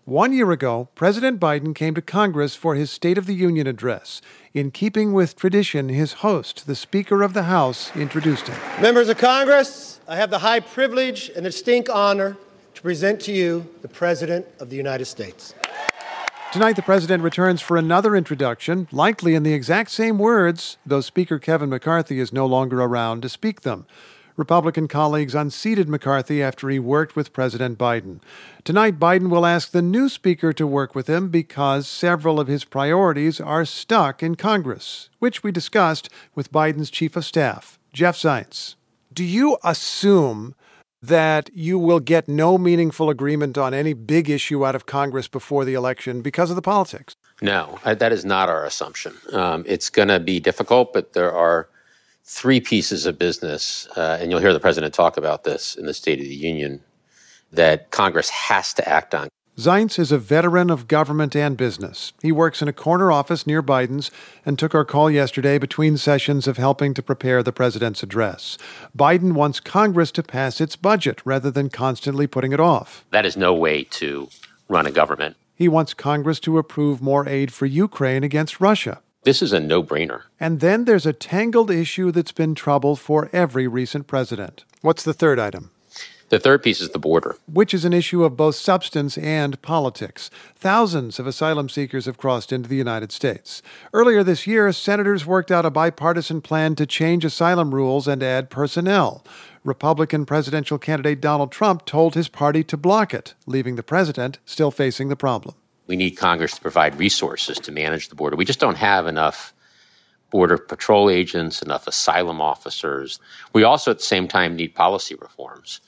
1 year ago, President Biden came to Congress for his State of the Union address. In keeping with tradition, his host, the Speaker of the House, introduced him. Members of Congress, I have the high privilege and distinct honor to present to you the President of the United States. Tonight, the president returns for another introduction, likely in the exact same words, though Speaker Kevin McCarthy is no longer around to speak them. Republican colleagues unseated McCarthy after he worked with President Biden. Tonight, Biden will ask the new speaker to work with him because several of his priorities are stuck in Congress, which we discussed with Biden's chief of staff, Jeff Zients. Do you assume that you will get no meaningful agreement on any big issue out of Congress before the election because of the politics? No, that is not our assumption. It's going to be difficult, but there are three pieces of business, and you'll hear the president talk about this in the State of the Union, that Congress has to act on. Zients is a veteran of government and business. He works in a corner office near Biden's and took our call yesterday between sessions of helping to prepare the president's address. Biden wants Congress to pass its budget rather than constantly putting it off. That is no way to run a government. He wants Congress to approve more aid for Ukraine against Russia. This is a no-brainer. And then there's a tangled issue that's been trouble for every recent president. What's the third item? The third piece is the border, which is an issue of both substance and politics. Thousands of asylum seekers have crossed into the United States. Earlier this year, senators worked out a bipartisan plan to change asylum rules and add personnel. Republican presidential candidate Donald Trump told his party to block it, leaving the president still facing the problem. We need Congress to provide resources to manage the border. We just don't have enough Border Patrol agents, enough asylum officers. We also, at the same time, need policy reforms.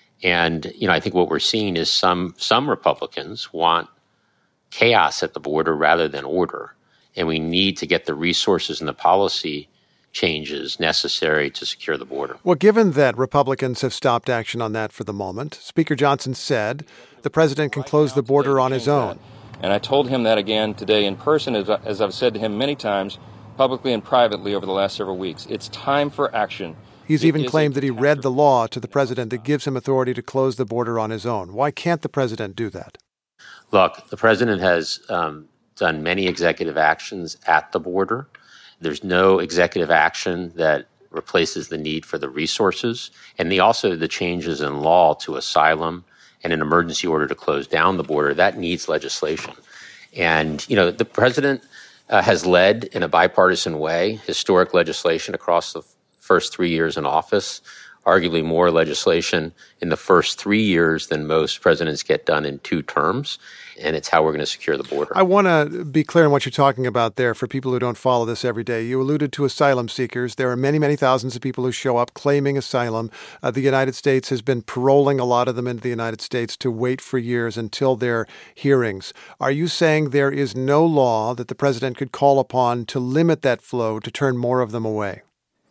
And, I think what we're seeing is some Republicans want chaos at the border rather than order. And we need to get the resources and the policy changes necessary to secure the border. Well, given that Republicans have stopped action on that for the moment, Speaker Johnson said the president can close the border on his own. And I told him that again today in person, as I've said to him many times, publicly and privately over the last several weeks. It's time for action. He's even claimed that he read the law to the president that gives him authority to close the border on his own. Why can't the president do that? Look, the president has done many executive actions at the border. There's no executive action that replaces the need for the resources. And also the changes in law to asylum and an emergency order to close down the border, that needs legislation. And, the president has led in a bipartisan way historic legislation across the first 3 years in office, arguably more legislation in the first 3 years than most presidents get done in 2 terms. And it's how we're going to secure the border. I want to be clear on what you're talking about there for people who don't follow this every day. You alluded to asylum seekers. There are many, many thousands of people who show up claiming asylum. The United States has been paroling a lot of them into the United States to wait for years until their hearings. Are you saying there is no law that the president could call upon to limit that flow, to turn more of them away?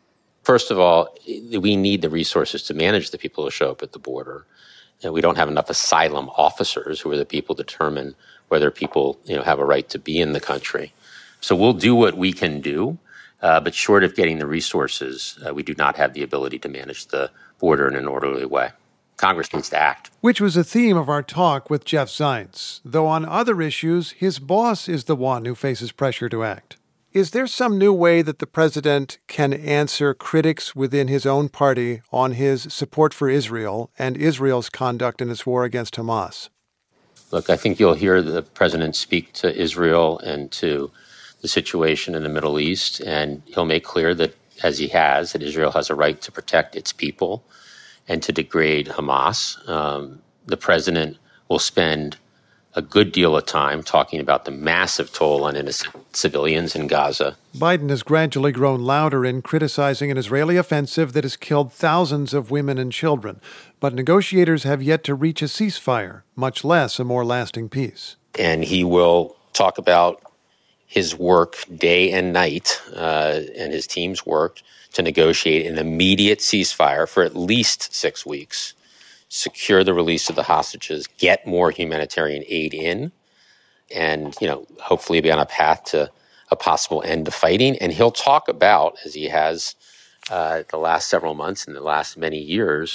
First of all, we need the resources to manage the people who show up at the border. And we don't have enough asylum officers who are the people who determine whether people, have a right to be in the country. So we'll do what we can do, but short of getting the resources, we do not have the ability to manage the border in an orderly way. Congress needs to act. Which was a theme of our talk with Jeff Zients, though on other issues, his boss is the one who faces pressure to act. Is there some new way that the president can answer critics within his own party on his support for Israel and Israel's conduct in its war against Hamas? Look, I think you'll hear the president speak to Israel and to the situation in the Middle East, and he'll make clear that, as he has, that Israel has a right to protect its people and to degrade Hamas. The president will spend a good deal of time talking about the massive toll on innocent civilians in Gaza. Biden has gradually grown louder in criticizing an Israeli offensive that has killed thousands of women and children. But negotiators have yet to reach a ceasefire, much less a more lasting peace. And he will talk about his work day and night, and his team's work to negotiate an immediate ceasefire for at least 6 weeks, secure the release of the hostages, get more humanitarian aid in, and, hopefully be on a path to a possible end to fighting. And he'll talk about, as he has the last several months and the last many years,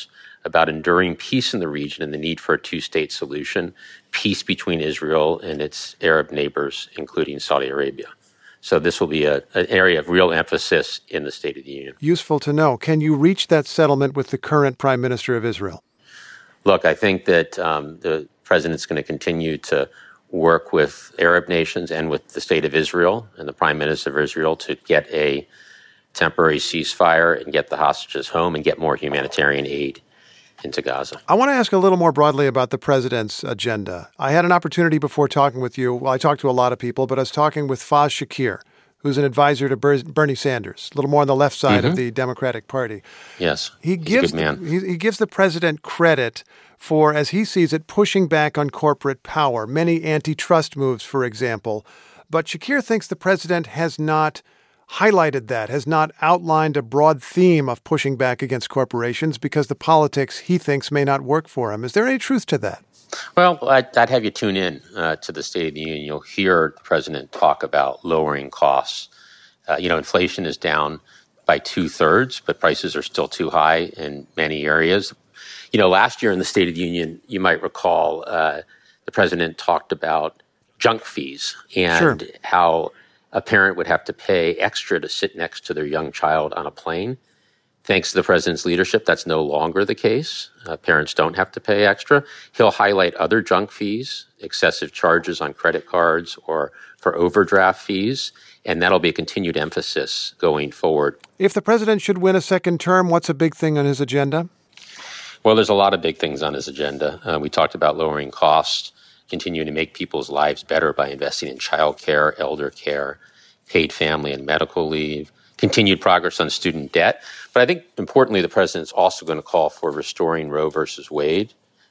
about enduring peace in the region and the need for a two-state solution, peace between Israel and its Arab neighbors, including Saudi Arabia. So this will be an area of real emphasis in the State of the Union. Useful to know. Can you reach that settlement with the current Prime Minister of Israel? Look, I think that the president's going to continue to work with Arab nations and with the State of Israel and the Prime Minister of Israel to get a temporary ceasefire and get the hostages home and get more humanitarian aid into Gaza. I want to ask a little more broadly about the president's agenda. I had an opportunity before talking with you. Well, I talked to a lot of people, but I was talking with Faz Shakir, who's an advisor to Bernie Sanders, a little more on the left side of the Democratic Party. Yes, he's a good man. He gives the president credit for, as he sees it, pushing back on corporate power, many antitrust moves, for example. But Shakir thinks the president has not highlighted that, has not outlined a broad theme of pushing back against corporations because the politics he thinks may not work for him. Is there any truth to that? Well, I'd have you tune in to the State of the Union. You'll hear the president talk about lowering costs. Inflation is down by 2/3, but prices are still too high in many areas. Last year in the State of the Union, you might recall the president talked about junk fees and how a parent would have to pay extra to sit next to their young child on a plane. Thanks to the president's leadership, that's no longer the case. Parents don't have to pay extra. He'll highlight other junk fees, excessive charges on credit cards or for overdraft fees, and that'll be a continued emphasis going forward. If the president should win a second term, what's a big thing on his agenda? Well, there's a lot of big things on his agenda. We talked about lowering costs, continuing to make people's lives better by investing in child care, elder care, paid family and medical leave, continued progress on student debt. But I think, importantly, the president's also going to call for restoring Roe versus Wade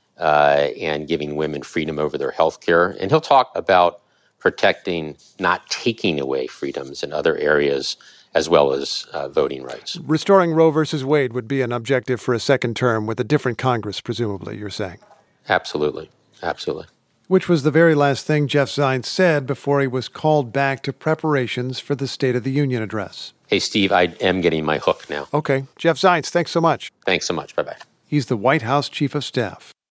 and giving women freedom over their health care. And he'll talk about protecting, not taking away freedoms in other areas, as well as voting rights. Restoring Roe versus Wade would be an objective for a second term with a different Congress, presumably, you're saying. Absolutely. Absolutely. Which was the very last thing Jeff Zients said before he was called back to preparations for the State of the Union address. Hey, Steve, I am getting my hook now. Okay. Jeff Zients, thanks so much. Thanks so much. Bye-bye. He's the White House Chief of Staff.